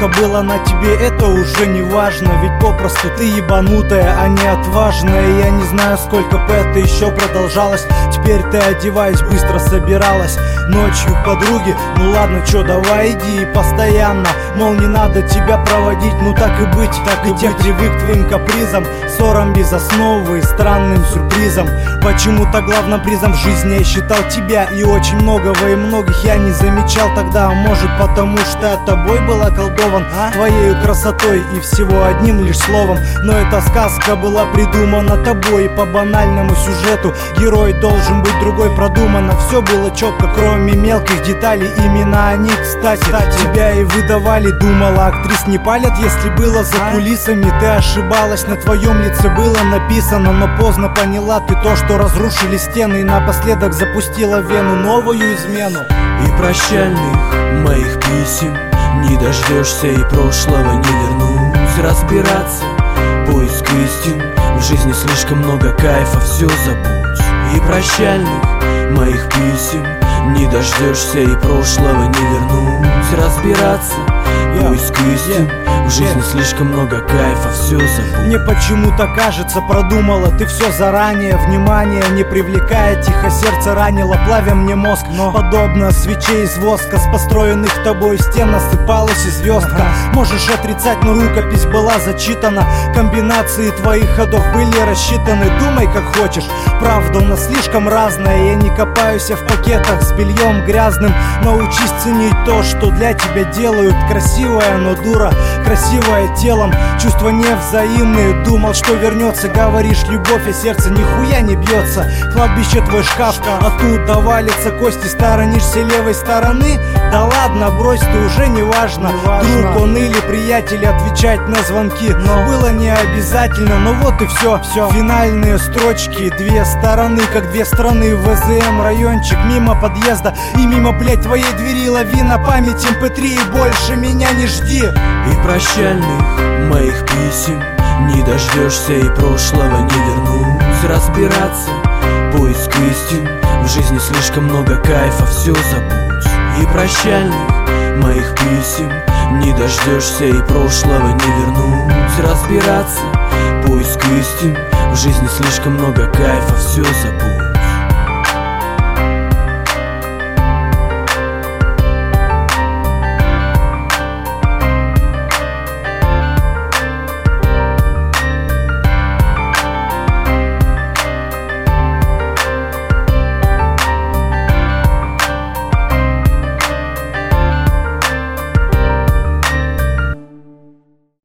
сколько было на тебе, это уже не важно. Ведь попросту ты ебанутая, а не отважная. Я не знаю, сколько бы это еще продолжалось. Теперь ты, одеваясь, быстро собиралась ночью к подруге. Ну ладно, чё, давай иди. И постоянно, мол, не надо тебя проводить. Ну так и быть, так и быть. Привык к твоим капризам, ссорам без основы и странным сюрпризам. Почему-то главным призом в жизни я считал тебя. И очень многого и многих я не замечал тогда. Может, потому что я тобой был околдован, твоею красотой и всего одним лишь словом. Но эта сказка была придумана тобой. И по банальному сюжету герой должен быть другой. Продумано все было четко, кроме мелких деталей. Именно они, кстати, тебя и выдавали. Думала, актрис не палят, если было за кулисами. Ты ошибалась, на твоем лице было написано. Но поздно поняла ты то, что разрушили стены. И напоследок запустила в вену новую измену. И прощальных моих писем не дождешься, и прошлого не вернусь. Разбираться, поиск истин, в жизни слишком много кайфа, все забудь. И прощальных моих писем не дождешься, и прошлого не вернусь. Разбираться, поиск истин, в жизни слишком много кайфа, все забудь. Мне почему-то кажется, продумала ты все заранее. Внимание не привлекая, тихо сердце ранило, плавя мне мозг. Но подобно свечей из воска, с построенных тобой стен насыпалась и звездка. Можешь отрицать, но рукопись была зачитана. Комбинации твоих ходов были рассчитаны. Думай как хочешь, правда у нас слишком разная. Я не копаюсь в пакетах с бельем грязным. Научись ценить то, что для тебя делают. Красивая, но дура, красивая телом, чувства невзаимные. Думал, что вернется, говоришь любовь, а сердце нихуя не бьется. Кладбище твой шкаф, оттуда валятся кости. Сторонишься левой стороны? Да ладно, брось, ты уже не важно. Друг он или приятель, отвечать на звонки было не обязательно, но вот и все. Финальные строчки, две стороны, как две страны. ВЗМ райончик, мимо подъезда и мимо, блять, твоей двери. Лавина, память, mp3, и больше меня не жди. И прощальных моих писем не дождешься, и прошлого не вернусь. Разбираться, поиск истин, в жизни слишком много кайфа, все забудь. И прощальных моих писем не дождешься, и прошлого не вернусь. Разбираться, поиск истин, в жизни слишком много кайфа, все забудь.